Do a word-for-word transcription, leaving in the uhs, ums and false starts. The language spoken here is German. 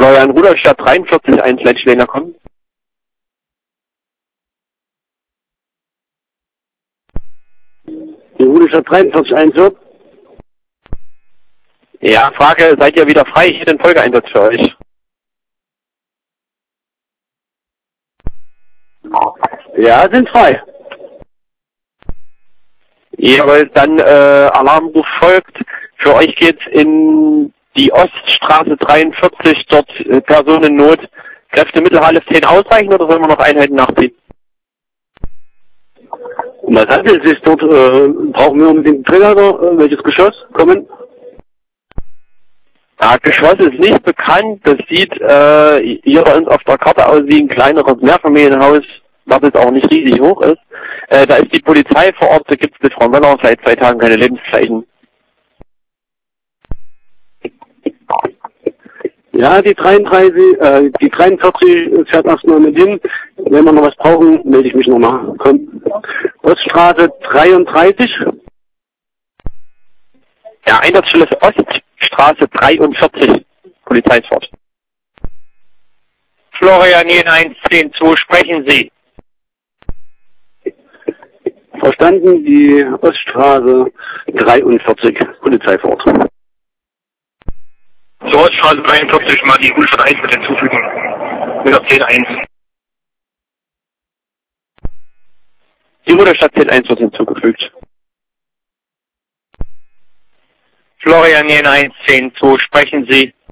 Florian Rudolstadt dreiundvierzig eins Letschländer kommen. Die Rudolstadt dreiundvierzig eins wird. Ja, Frage, seid ihr wieder frei? Ich hätte einen Folgeeinsatz für euch. Ja, sind frei. Jawohl, dann äh, Alarmruf folgt. Für euch geht's in die Oststraße dreiundvierzig, dort äh, Personennot. Kräfte Mittelhalle zehn ausreichen oder sollen wir noch Einheiten nachziehen? Und was handelt es sich dort? Äh, brauchen wir unbedingt einen Träger? Äh, welches Geschoss? Kommen? Ja, Geschoss ist nicht bekannt. Das sieht äh, hier bei uns auf der Karte aus wie ein kleineres Mehrfamilienhaus, was jetzt auch nicht riesig hoch ist. Äh, da ist die Polizei vor Ort, da gibt es mit Frau Möller seit zwei Tagen keine Lebenszeichen. Ja, die dreiunddreißig, äh, die dreiundvierzig fährt erstmal mit hin. Wenn wir noch was brauchen, melde ich mich nochmal. Komm. Oststraße dreiunddreißig. Ja, Einsatzstelle ist Oststraße dreiundvierzig, Polizeifahrt. Florian Jen eins zehn zwei, sprechen Sie. Verstanden, die Oststraße dreiundvierzig, Polizeifahrt. Zur Oststraße dreiundvierzig mal die Rudolstadt eins mit hinzufügen. Mit der zehn eins. Die Rudolstadt zehn eins wird hinzugefügt. Florian Jen eins zehn zwei, sprechen Sie.